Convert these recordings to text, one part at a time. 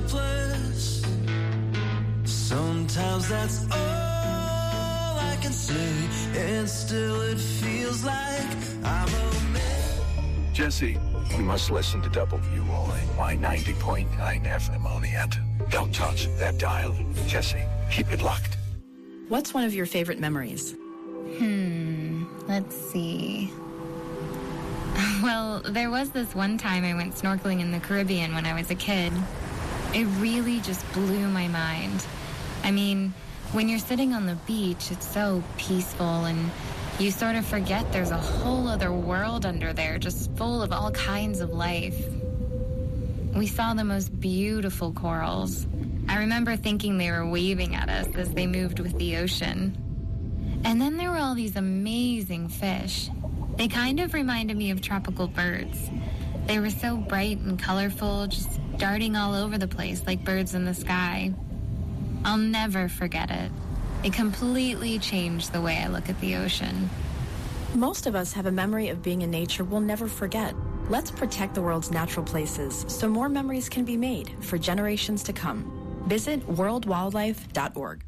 helpless. Sometimes that's all I can say, and still it feels like I'm a man. Jesse, you must listen to WONY 90.9 FM on the end. Don't touch that dial. Jesse, keep it locked. What's one of your favorite memories? Let's see. Well, there was this one time I went snorkeling in the Caribbean when I was a kid. It really just blew my mind. I mean, when you're sitting on the beach, it's so peaceful and you sort of forget there's a whole other world under there just full of all kinds of life. We saw the most beautiful corals. I remember thinking they were waving at us as they moved with the ocean. And then there were all these amazing fish. They kind of reminded me of tropical birds. They were so bright and colorful, just darting all over the place like birds in the sky. I'll never forget it. It completely changed the way I look at the ocean. Most of us have a memory of being in nature we'll never forget. Let's protect the world's natural places so more memories can be made for generations to come. Visit worldwildlife.org.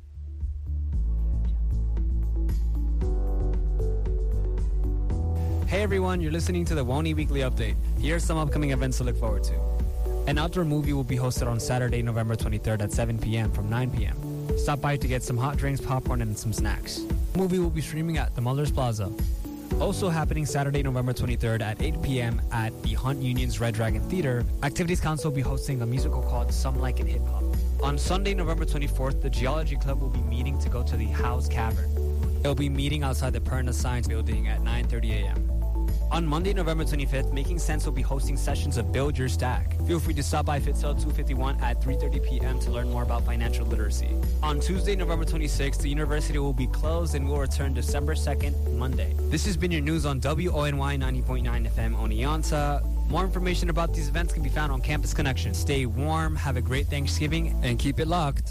Hey everyone, you're listening to the WONY Weekly Update. Here are some upcoming events to look forward to. An outdoor movie will be hosted on Saturday, November 23rd at 7 p.m. from 9 p.m. Stop by to get some hot drinks, popcorn, and some snacks. The movie will be streaming at the Mullers Plaza. Also happening Saturday, November 23rd at 8 p.m. at the Hunt Union's Red Dragon Theater, Activities Council will be hosting a musical called Some Like It Hip Hop. On Sunday, November 24th, the Geology Club will be meeting to go to the House Cavern. They'll be meeting outside the Perna Science Building at 9:30 a.m. On Monday, November 25th, Making Sense will be hosting sessions of Build Your Stack. Feel free to stop by Fitzell 251 at 3:30 p.m. to learn more about financial literacy. On Tuesday, November 26th, the university will be closed and will return December 2nd, Monday. This has been your news on WONY 90.9 FM Oneonta. More information about these events can be found on Campus Connection. Stay warm, have a great Thanksgiving, and keep it locked.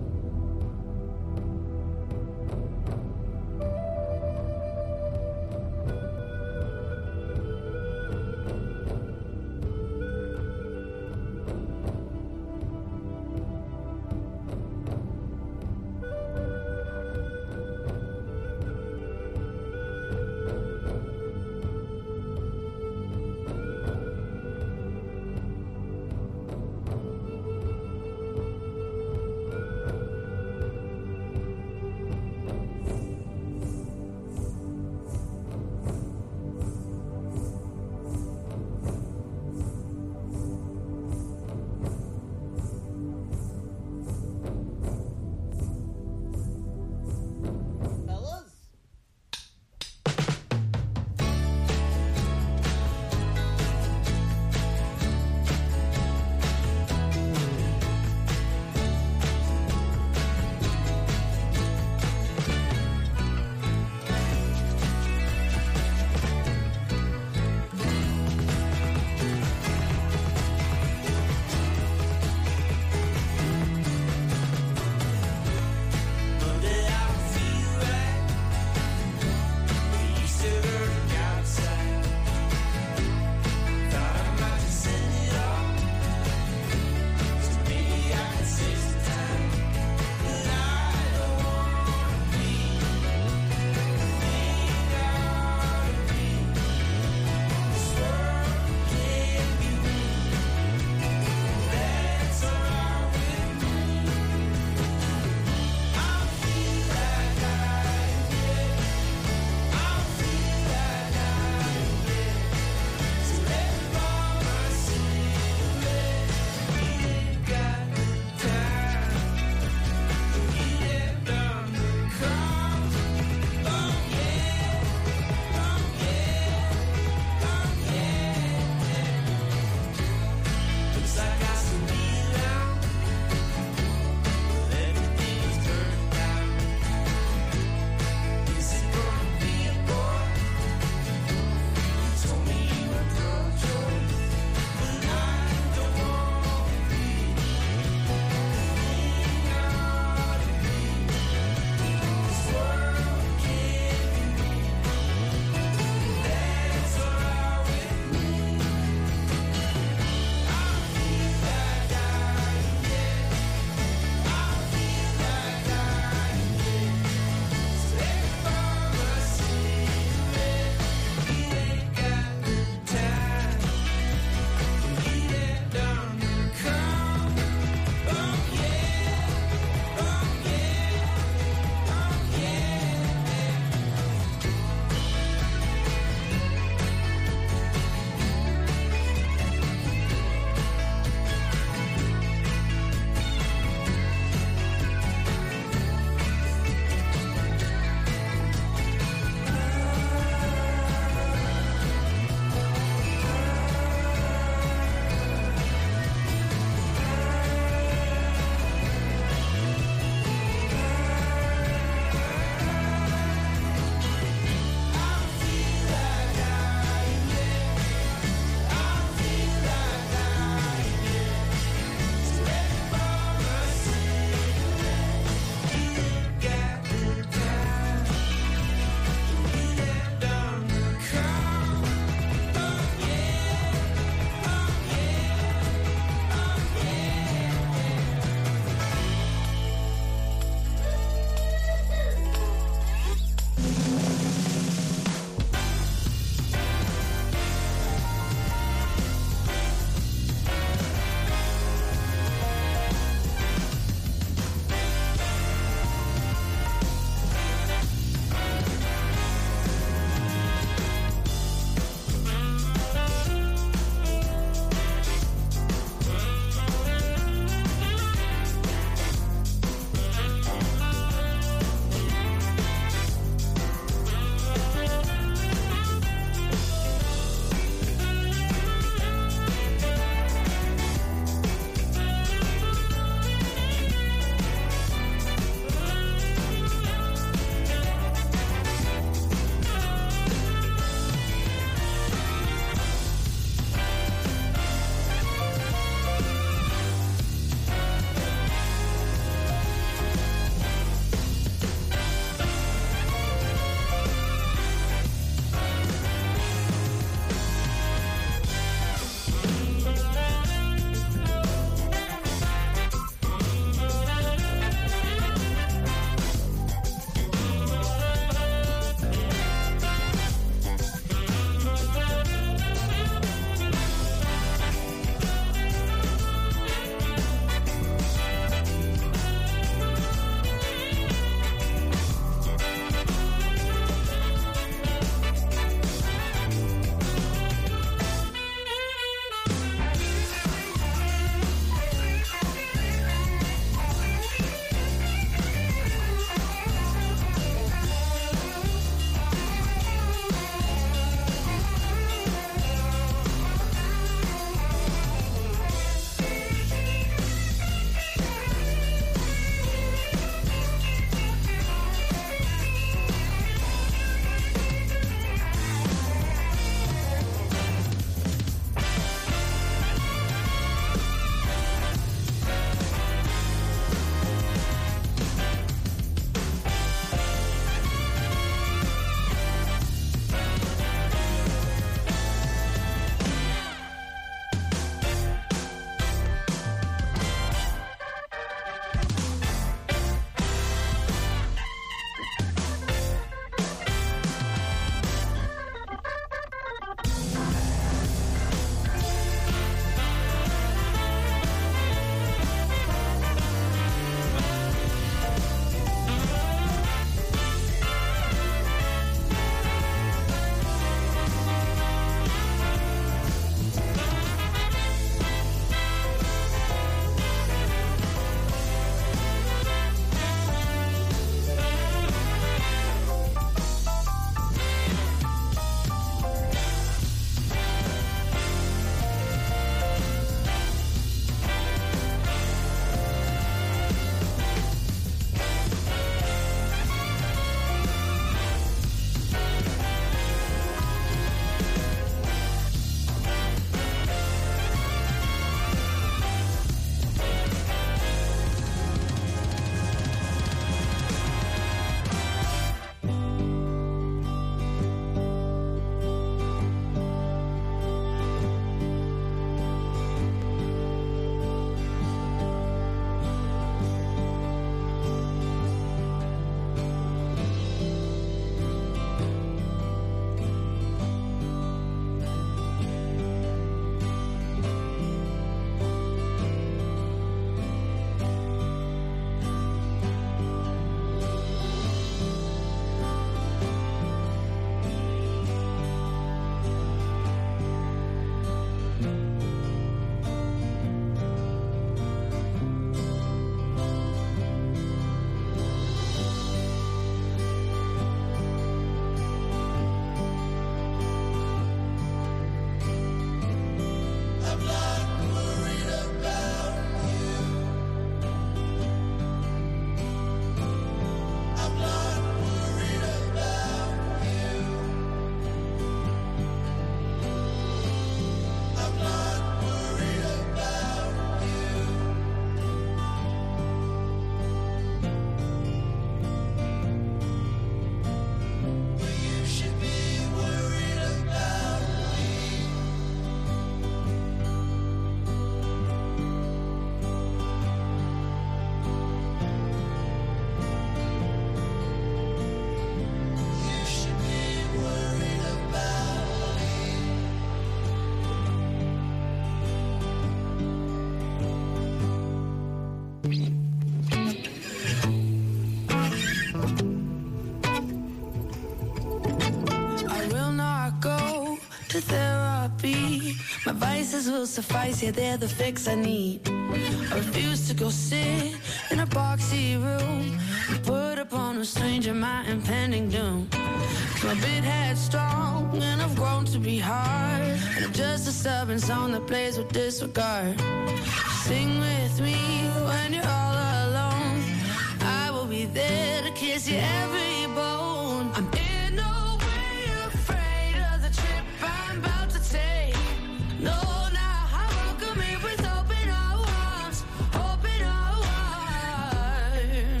to therapy. My vices will suffice, yeah, they're the fix I need. I refuse to go sit in a boxy room and put upon a stranger my impending doom. I'm a bit headstrong and I've grown to be hard, and I'm just a stubborn song that plays with disregard. Sing with me when you're all alone. I will be there to kiss you every bone. I'm in no way afraid of the trip I'm about to take. No, now I welcome it with open arms, open arms.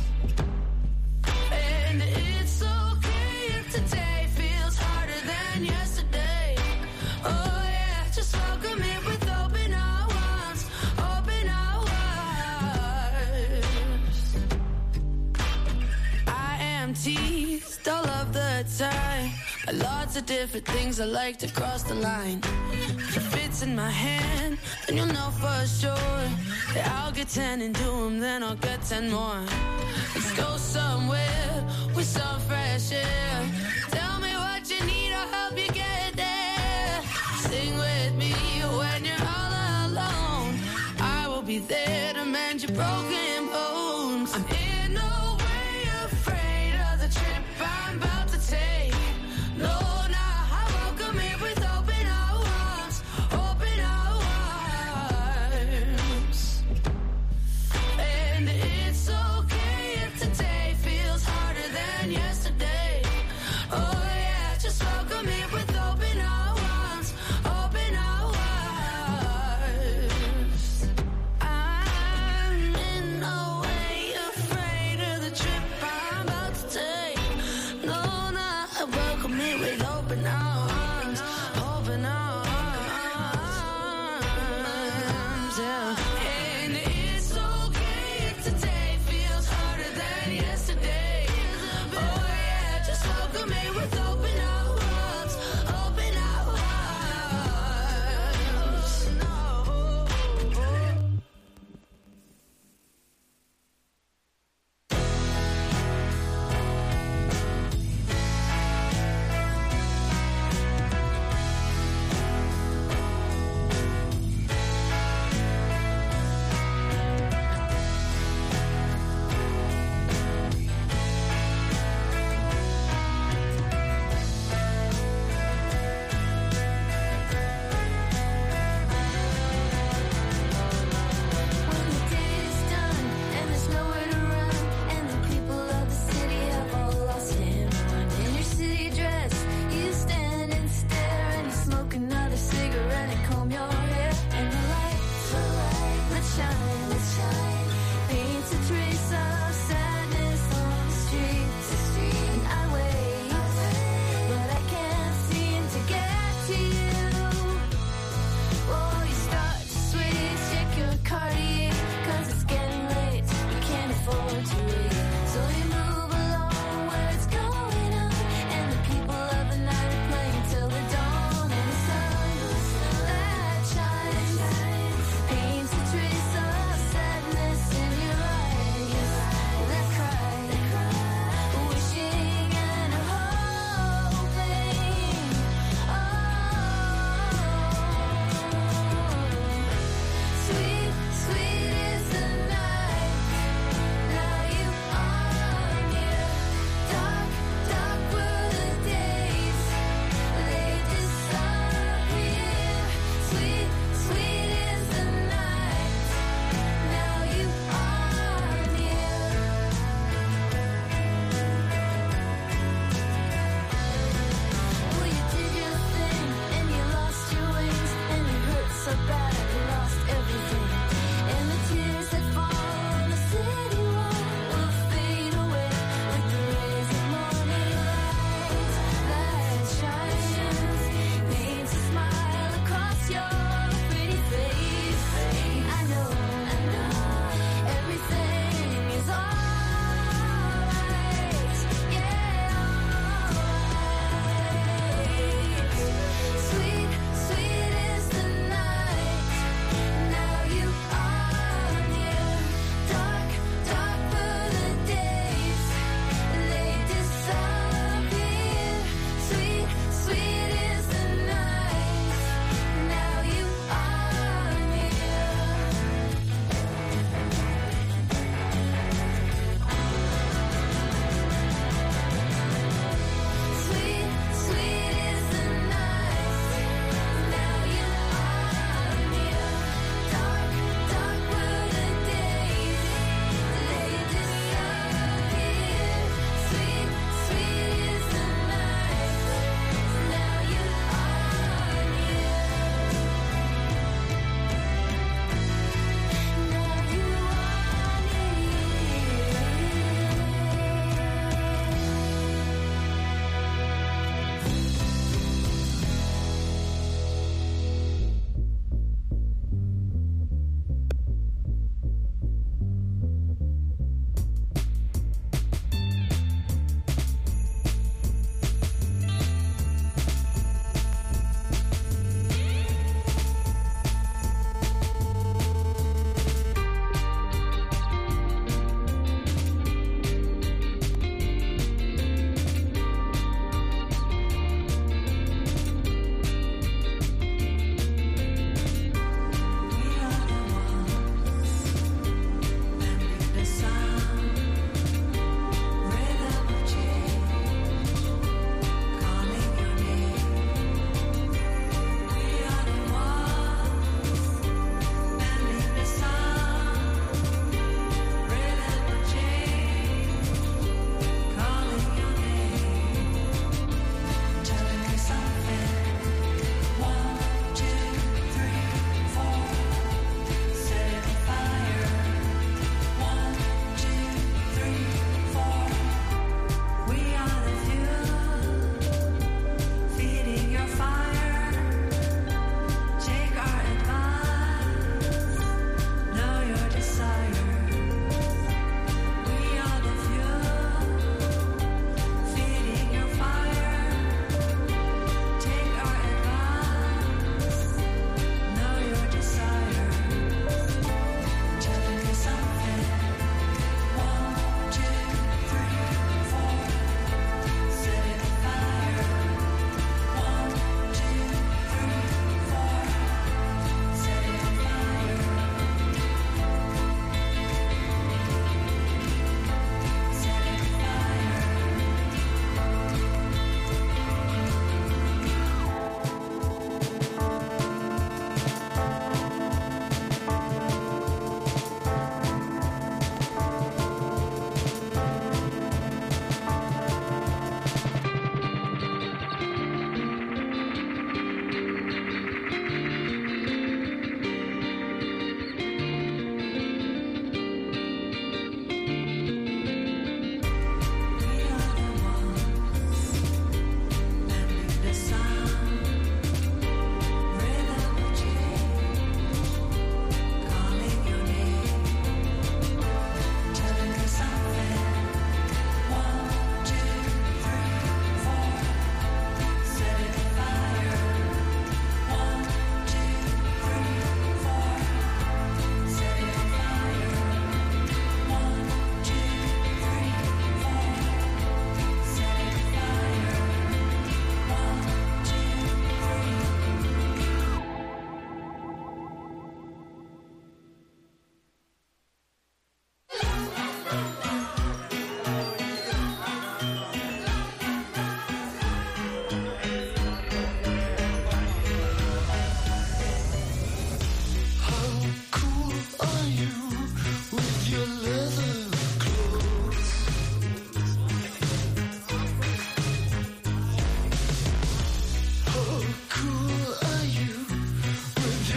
And it's okay if today feels harder than yesterday. Oh yeah, just welcome it with open arms, open arms. I am teased all of the time by lots of different things I like to cross the line. If it fits in my hand, then you'll know for sure that I'll get 10 and do them, then I'll get 10 more. Let's go somewhere with some fresh air. Tell me what you need, I'll help you get there. Sing with me when you're all alone. I will be there to mend your broken bones. I'm in no way afraid of the trip I'm about to take. No, now I welcome it with open arms, open arms. And it's okay if today feels harder than yesterday. Oh yeah, just welcome it with open arms, open arms. I'm in no way afraid of the trip I'm about to take. No, no, I welcome it with open arms, open arms. Yeah. And it's okay if today feels harder than yesterday. Oh yeah, just welcome it with open arms, open arms.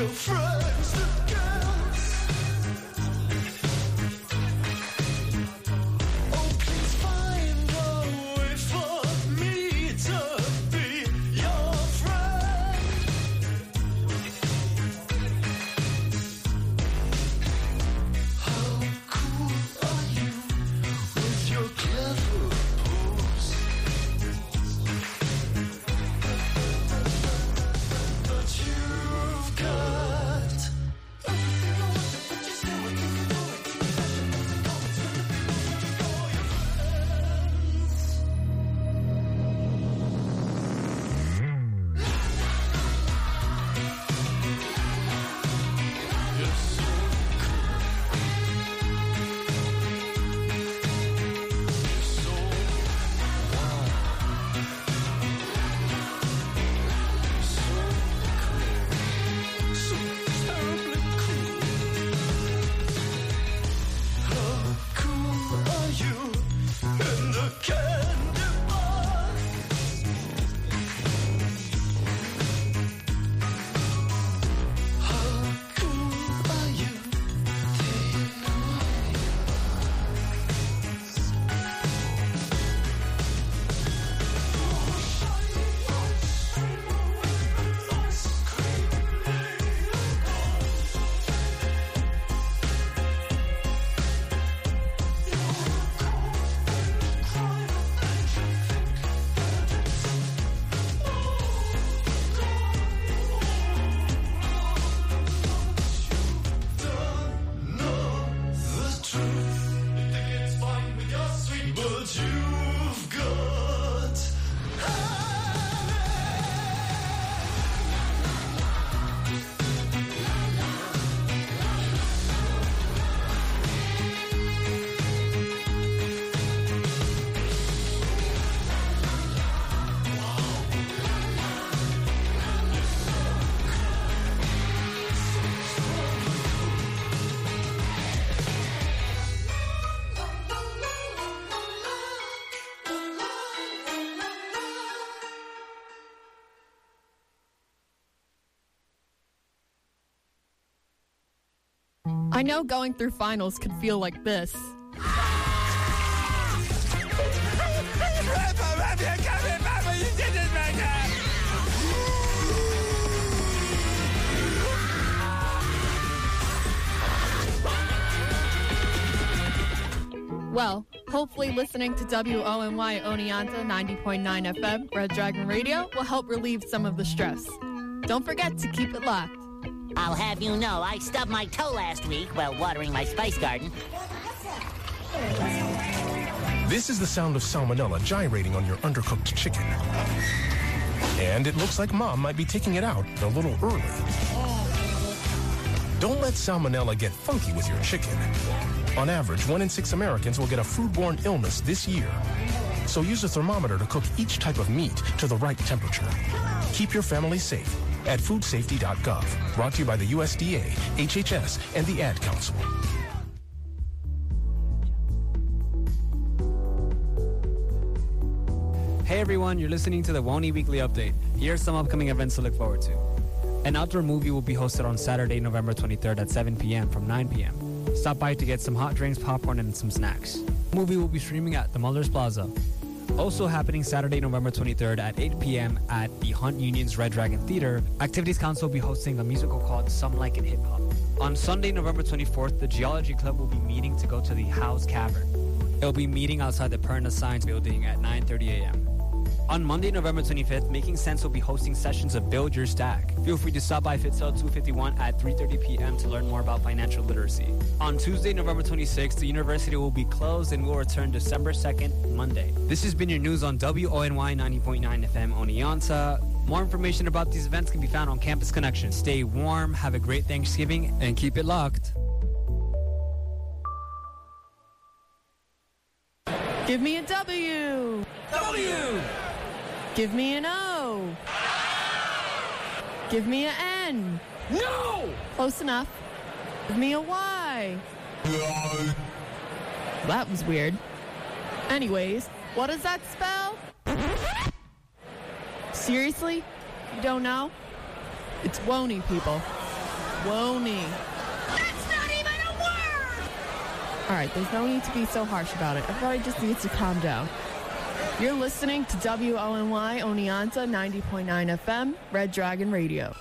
girlfriends and girls. Oh, please find a way for me to be your friend. How cool are you with your clever pose? But you've got so terribly cool. How cool are you in the candy box? How cool are you? The truth. You think it's fine with your sweet, but you've got I know going through finals could feel like this. Well, hopefully listening to WONY Oneonta 90.9 FM, Red Dragon Radio, will help relieve some of the stress. Don't forget to keep it locked. I'll have you know, I stubbed my toe last week while watering my spice garden. This is the sound of salmonella gyrating on your undercooked chicken. And it looks like Mom might be taking it out a little early. Don't let salmonella get funky with your chicken. On average, 1 in 6 Americans will get a foodborne illness this year. So use a thermometer to cook each type of meat to the right temperature. Keep your family safe at foodsafety.gov. Brought to you by the USDA, HHS, and the Ad Council. Hey everyone, you're listening to the WONY Weekly Update. Here are some upcoming events to look forward to. An outdoor movie will be hosted on Saturday, November 23rd at 7 p.m. from 9 p.m. Stop by to get some hot drinks, popcorn, and some snacks. The movie will be streaming at the Mulders Plaza. Also happening Saturday, November 23rd at 8 p.m. at the Hunt Union's Red Dragon Theater, Activities Council will be hosting a musical called Some Like It Hip Hop. On Sunday, November 24th, the Geology Club will be meeting to go to the House Cavern. It will be meeting outside the Perna Science Building at 9:30 a.m. On Monday, November 25th, Making Sense will be hosting sessions of Build Your Stack. Feel free to stop by Fitzell 251 at 3:30 p.m. to learn more about financial literacy. On Tuesday, November 26th, the university will be closed and will return December 2nd, Monday. This has been your news on WONY 90.9 FM Oneonta. More information about these events can be found on Campus Connection. Stay warm, have a great Thanksgiving, and keep it locked. Give me a W. W! Give me an O. Give me an N. No! Close enough. Give me a Y. That was weird. Anyways, what does that spell? Seriously? You don't know? It's WONY, people. Woney. That's not even a word! All right, there's no need to be so harsh about it. Everybody just needs to calm down. You're listening to WONY Oneonta 90.9 FM, Red Dragon Radio.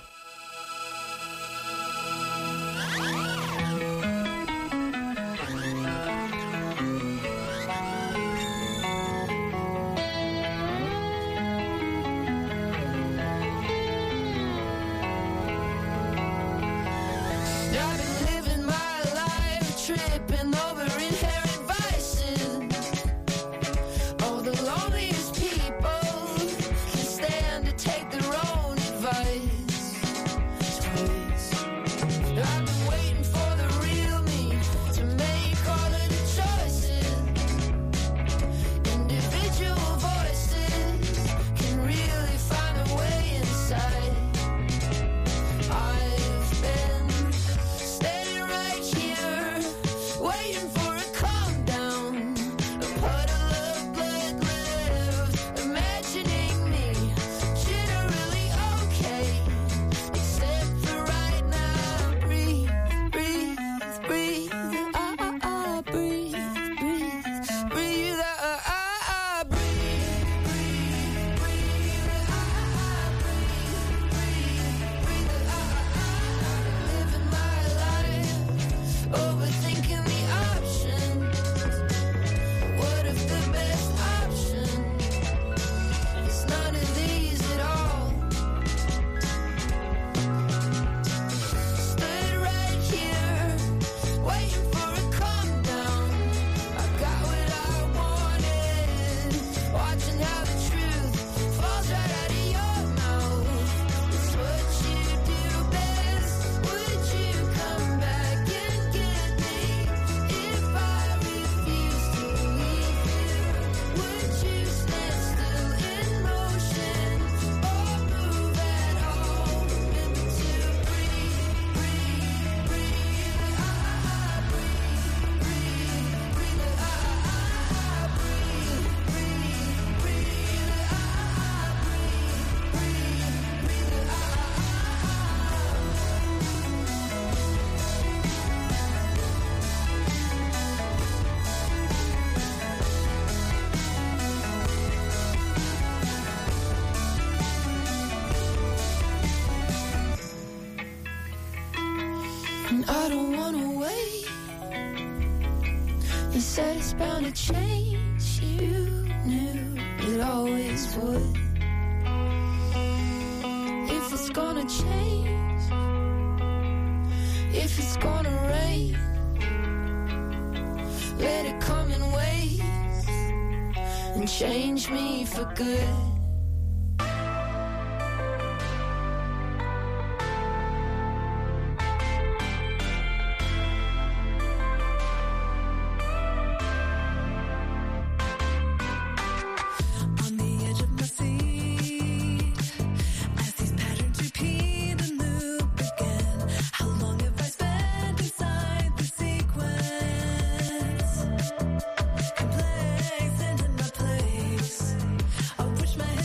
I don't wanna wait. You said it's bound to change. You knew it always would. If it's gonna change, if it's gonna rain, let it come in waves and change me for good. Wish my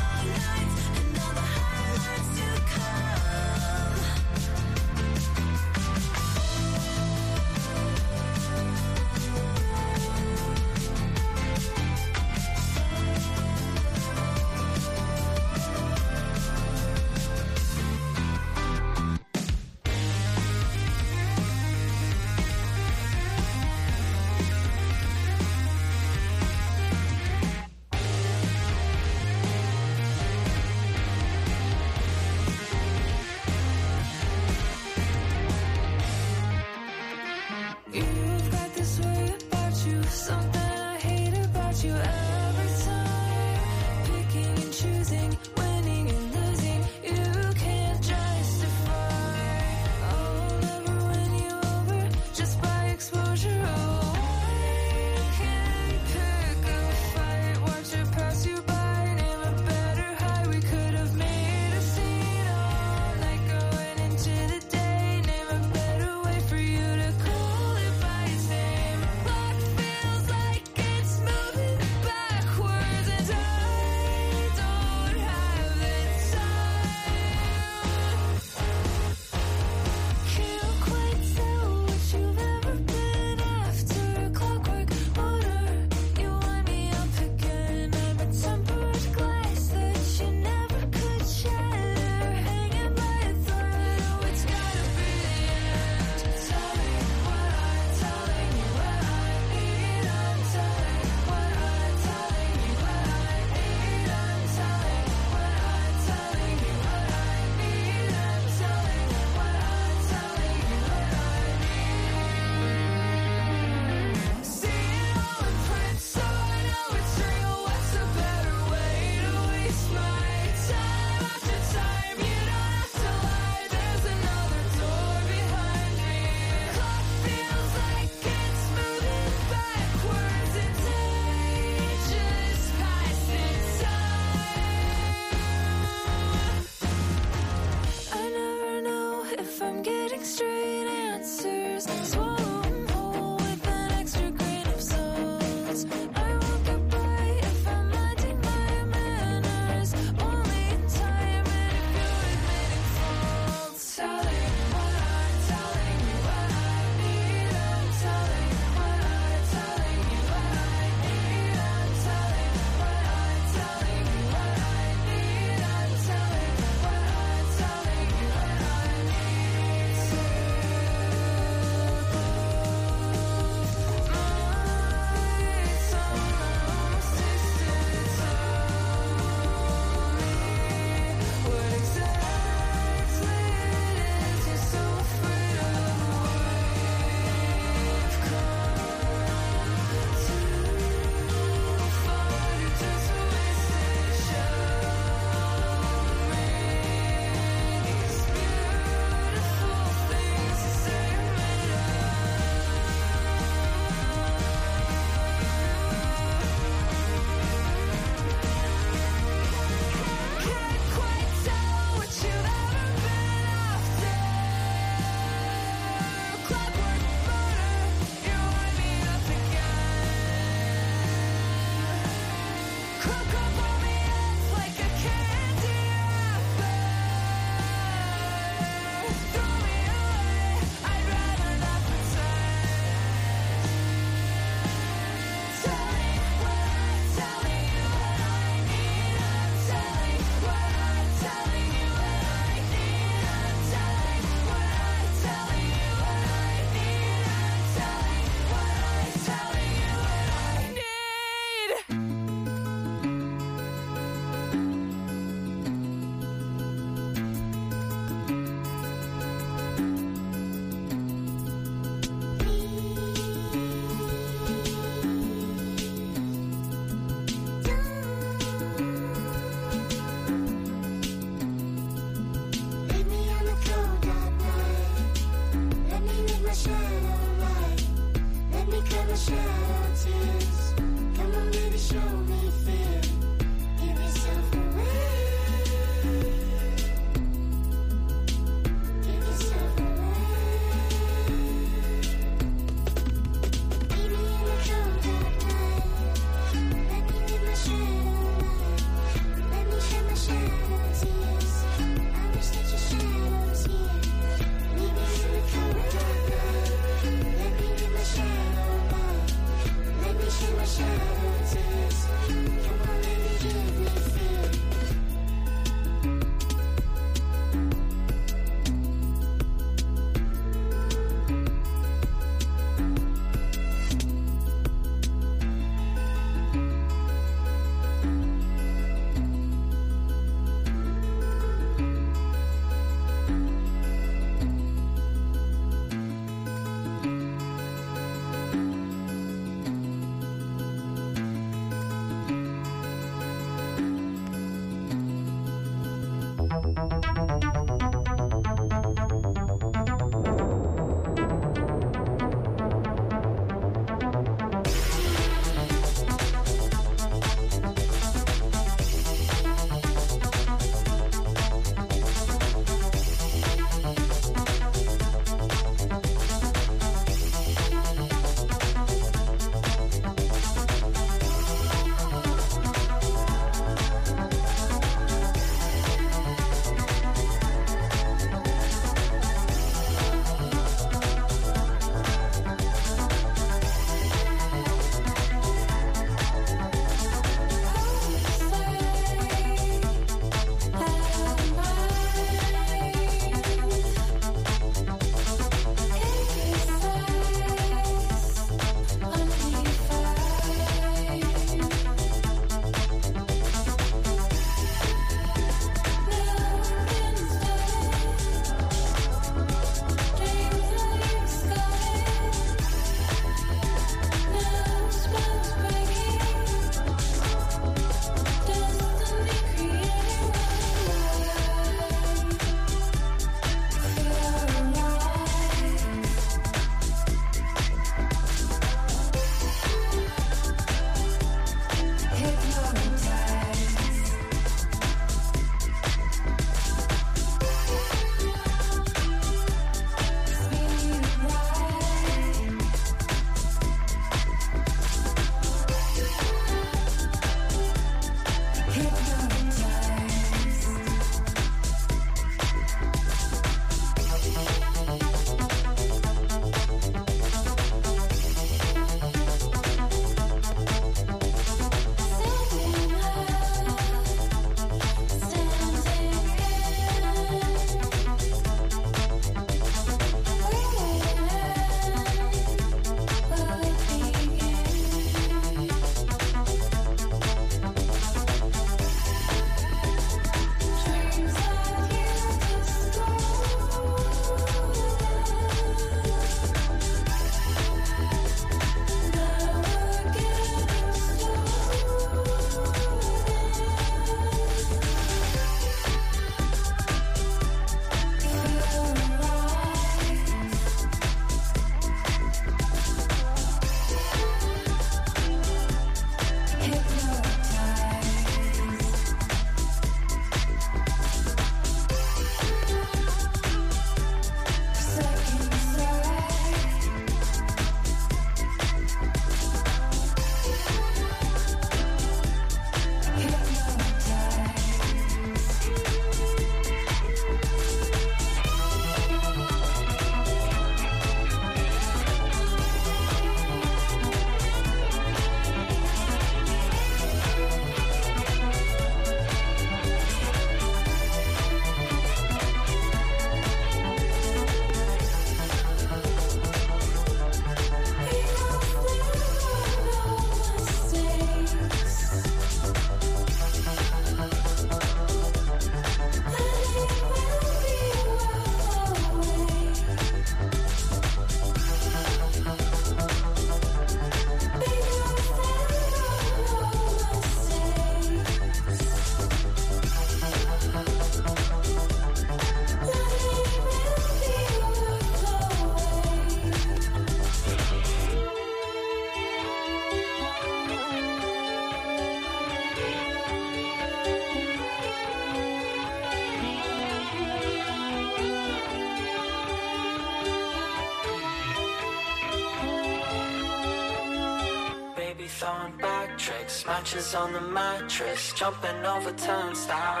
throwing back tricks, matches on the mattress, jumping over turnstiles.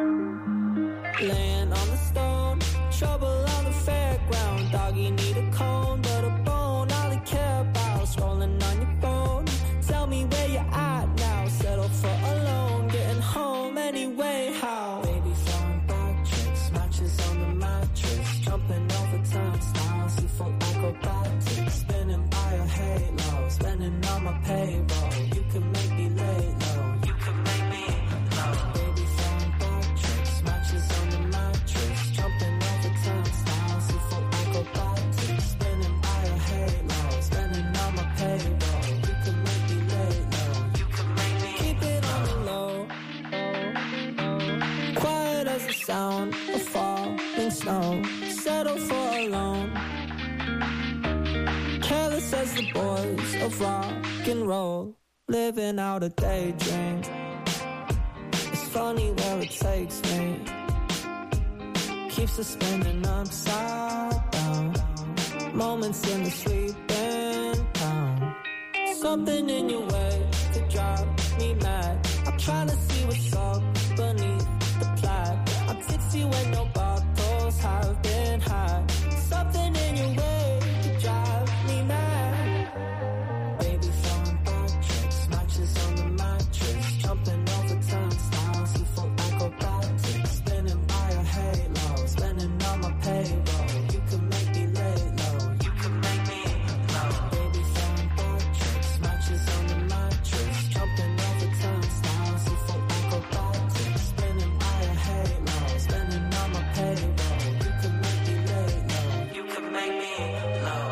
Laying on the stone, trouble on the fairground. Doggy need a cone, but a bone all he care about. Scrolling on your phone, tell me where you're at now. Settle for alone, getting home anyway. How? Baby throwing back tricks, matches on the mattress, jumping over turnstiles. You full acrobatic, spinning by a halo, spending on my payroll. You can make me lay low, you can make me low. Baby throwing back tricks, matches on the mattress, jumping the boys of rock and roll, living out a daydream. It's funny where it takes me, keeps us spinning upside down. Moments in the sleeping town. Something in your way to drive me mad. I'm trying to see what's up beneath the plaid. I'm tipsy when no bottles have been had. Something in your way to drive me mad. Baby throwing back tricks, matches on the mattress, jumping over turnstiles, you full acrobatic, spinning by a halo, spending on my payroll. You can make me lay low, you can make me low. Baby throwing back tricks, matches on the mattress, jumping over turnstiles, you full acrobatic, spinning by a halo, spending on my payroll. You can make me lay low, you can make me low.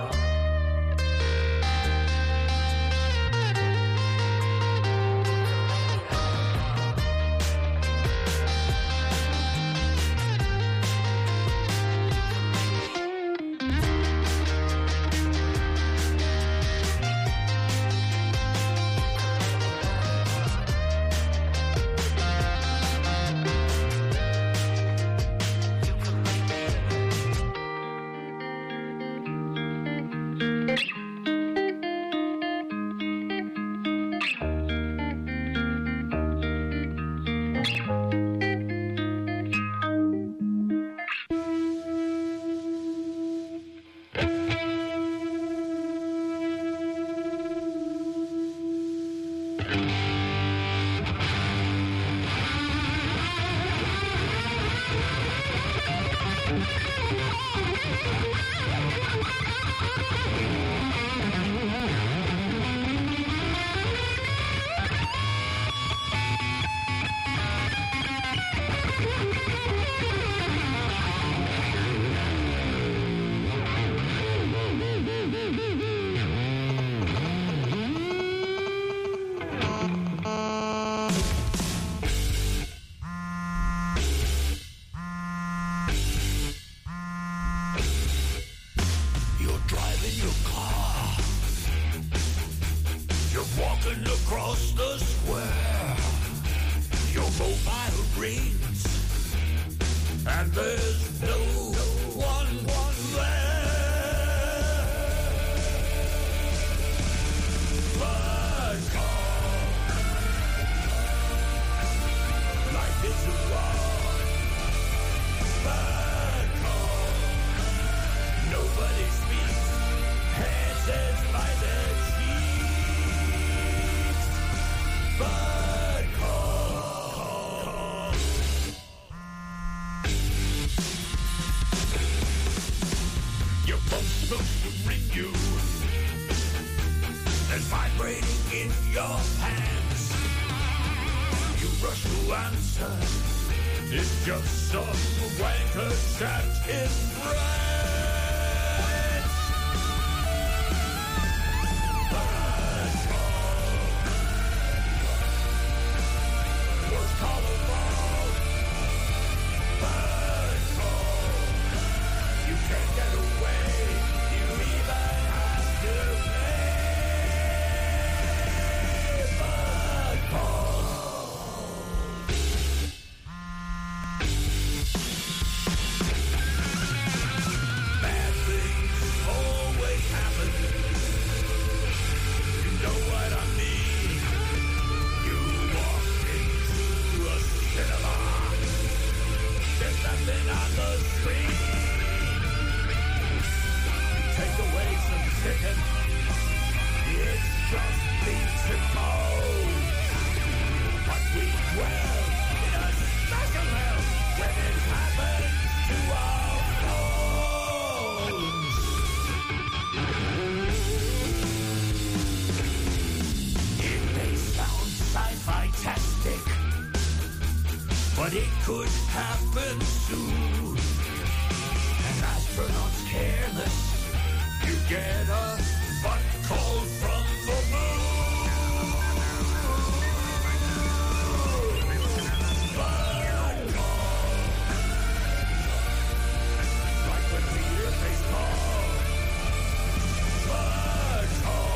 You're driving your car, you're walking across the square, your mobile rings, and there's no one there. But life is a war. But nobody speaks, hands by their cheeks. But call. Your phone's supposed to ring you. There's vibrating in your hands. You rush to answer. It's just some wanker trapped in France. Worst call of all. Bad call. You can't get away. You even have to pay. Bad call. Bad things always happen. You know what I mean. You walk into a cinema. There's nothing on the screen. You take away some chicken. It's just beats and bones. But we dwell in a special hell when it happens to our phones. It may sound sci-fi-tastic, but it could happen soon. An astronaut's careless, you get a butt call from the moon. Butt call. Like when we hear face call. Butt call.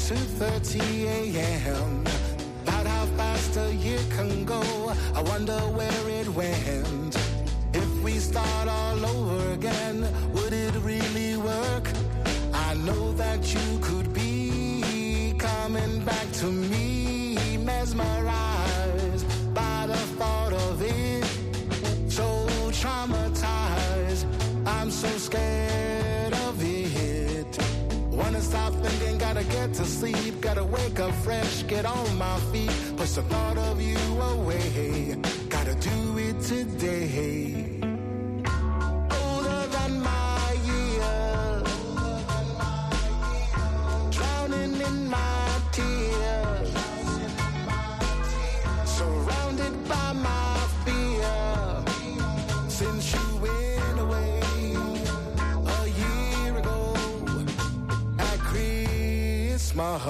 2:30 a.m. About how fast a year can go, I wonder where it went. If we start all over again, would it really work? I know that you could be coming back to me, mesmerized by the thought of it. So traumatized, I'm so scared of it. Wanna stop thinking, gotta get to sleep, gotta wake up fresh, get on my feet, push the thought of you away, gotta do it today. Older than my years, drowning in my tears, surrounded by my fear, since you went away a year ago at Christmas.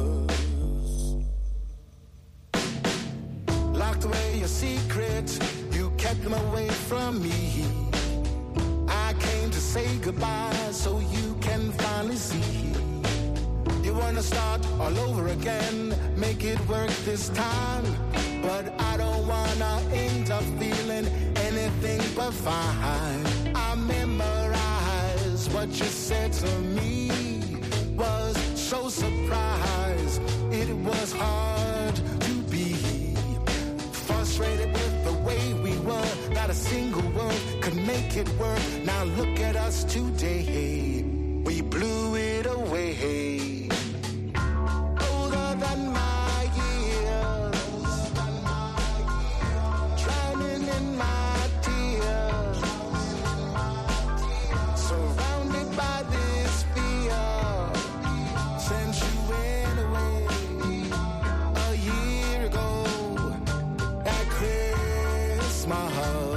Locked away your secrets, you kept them away from me. I came to say goodbye so you can finally see. You wanna start all over again, make it work this time, but I don't wanna end up feeling anything but fine. I memorized what you said to me, was so surprised. It was hard to be frustrated with the way we were. Not a single word could make it work. Now look at us today, we blew it away. Older than my years, drowning in my tears, surrounded by this fear, since you went away a year ago at Christmas.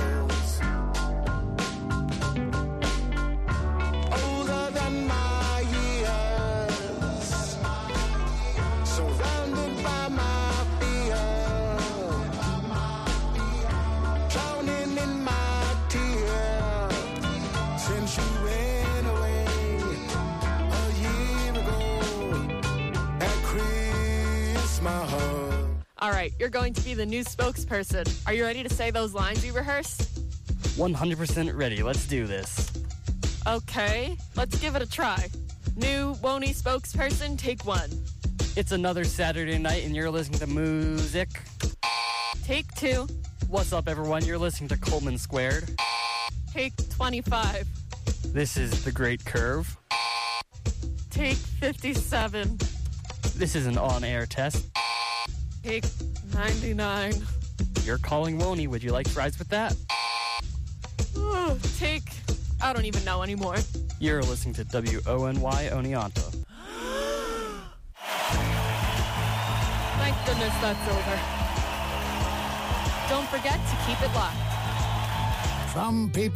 Older than my years, surrounded by my fear, drowning in my tears, since you went away a year ago at Christmas. All right, you're going to be the new spokesperson. Are you ready to say those lines we rehearsed? 100% ready. Let's do this. Okay, let's give it a try. New Woney spokesperson, take 1. It's another Saturday night and you're listening to music. Take 2. What's up, everyone? You're listening to Coleman Squared. Take 25. This is The Great Curve. Take 57. This is an on-air test. Take 99. You're calling Woney. Would you like fries with that? Take, I don't even know anymore. You're listening to WONY Oneonta. Thank goodness that's over. Don't forget to keep it locked. Some people